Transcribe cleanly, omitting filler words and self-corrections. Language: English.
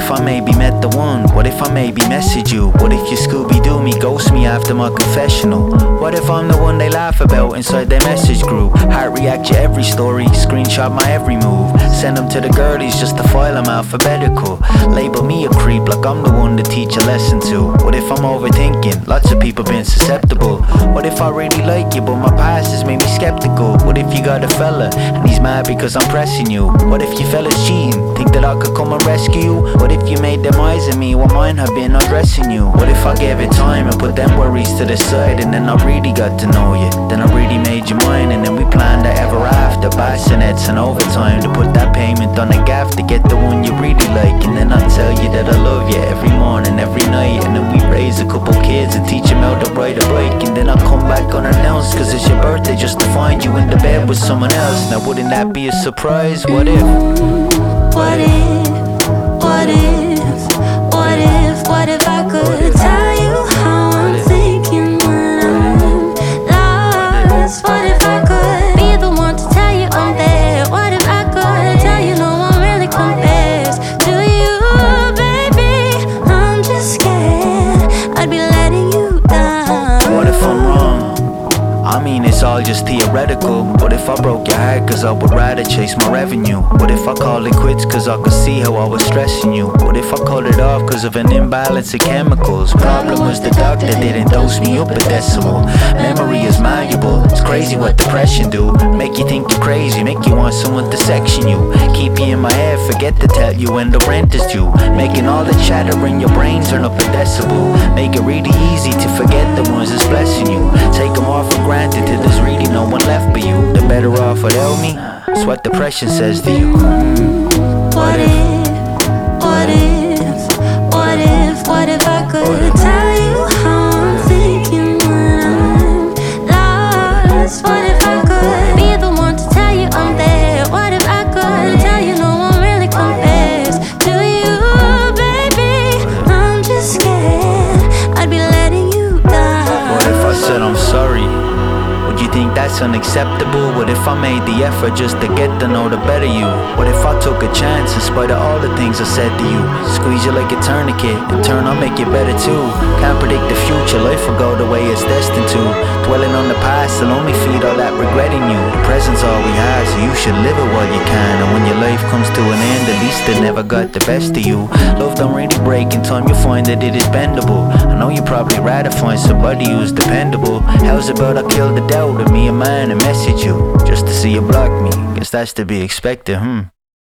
if I maybe met the one? What if I maybe message you? What if you Scooby-Doo me, ghost me after my confessional? What if I'm the one they laugh about inside their message group? Heart react to every story, screenshot my every move, send them to the girlies just to file them alphabetical. Label me a creep like I'm the one to teach a lesson to. What if I'm overthinking? Lots of people been susceptible. What if I really like you but my past has made me skeptical? What if you got a fella and he's mad because I'm pressing you? What if you fellas cheating? Think that I could come and rescue you? What if you made them eyes at me while mine have been undressing you? What if I gave it time and put them worries to the side, and then I really got to know you? Then I really made you mine, and then we planned the ever after, bassinets and overtime to put that payment on the gaff to get the one you really like. And then I tell you that I love you every morning, every night, and then we raise a couple kids and teach them how to ride a bike. And then I come back unannounced cause it's your birthday just to find you in the bed with someone else. Now wouldn't that be a surprise? What if? What if? What if? What if? What if I could tell you how I'm thinking when I'm lost? What if I could be the one to tell you I'm there? What if I could tell you no one really compares to you, baby? I'm just scared I'd be letting you down. What if I'm wrong? I mean, it's all just theoretical. What if I broke your heart cause I would rather chase my revenue? What if I called it quits cause I could see how I was stressing you? What if I called it off cause of an imbalance of chemicals? Problem was the doctor didn't dose me up a decimal. Memory is malleable, it's crazy what depression do. Make you think you're crazy, make you want someone to section you. Keep you in my head, forget to tell you when the rent is due. Making all the chatter in your brain turn up a decibel. Make it really easy to forget the ones that's blessing you. Take them all for granted till there's really no one left but you. The better off without me, it's what depression says to you. What if? What if? What if? What if I could tell you how I'm thinking when I'm lost? What if I could be the one to tell you I'm there? What if I could tell you no one really compares to you, baby? I'm just scared I'd be letting you down. What if I said I'm sorry? Would you think that's unacceptable? What if I made the effort just to get to know the better you? What if I took a chance in spite of all the things I said to you? Squeeze you like a tourniquet, in turn I'll make you better too. Can't predict the future, life will go the way it's destined to. Dwelling on the past will only feed all that regretting you. The present's all we have, so you should live it while you can. And when your life comes to an end, at least it never got the best of you. Love don't really break, in time you'll find that it is bendable. I know you'd probably rather find somebody who's dependable. How's about I kill the doubt of me a man and message you just to see you block me? Guess that's to be expected,